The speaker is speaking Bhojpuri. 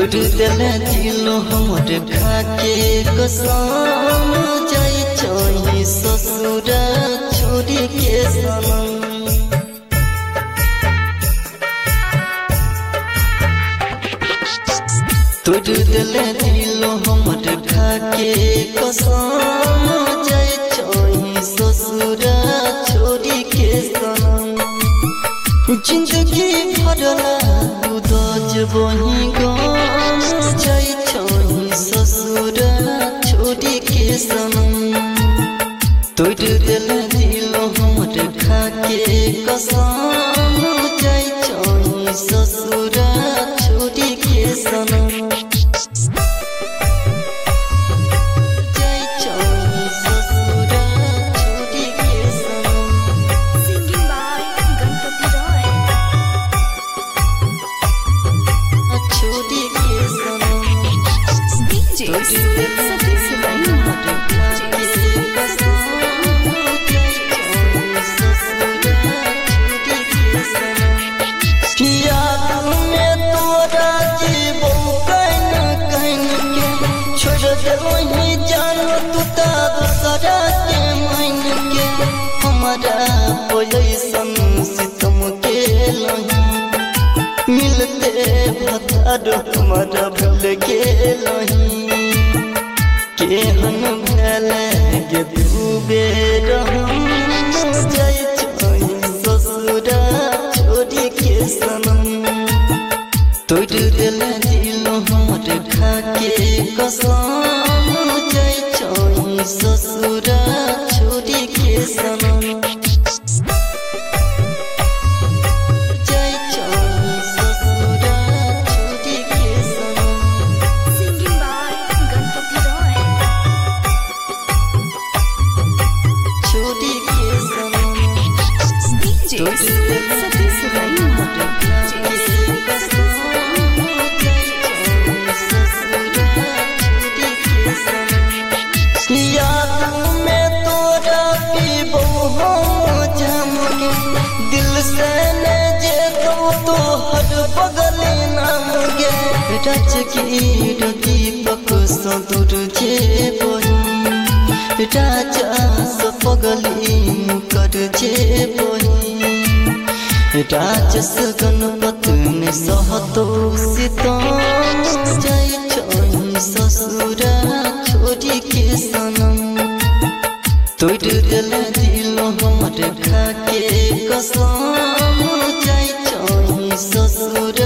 तोड़ देले दिल हमर खाके कसम जाई चाहे ससुर छोड़ी के सनम तोड़ देले दिल हमर खाके कसम जाई चाहे ससुर छोड़ी के सनम जिंदगी भरला दूध वही गम जाई चाहे ससुर छोड़ी के सनम तोड़ देले दिल हमर खाके कसम जाई चाहे ससुर छोड़ी के सनम सितम के मिलते भतार हमारा भूल के केहन भेले गे तू बेर जाई चाहे ससुर छोड़ी के सनम तोड़ देले दिल हमर खाके कसम जाई चाहे ससुर छोड़ी के सनम दिल से न जे तो हर बगल नाम गे राजगीर दीपक सदुर जे बही राजा स पगली मुकर जे बही राजस गणपत ने सहतो सितम जाई चाहे ससुर छोड़ी के सनम तोड़ देले दिल हमर खाके कसम जाई चाहे ससुर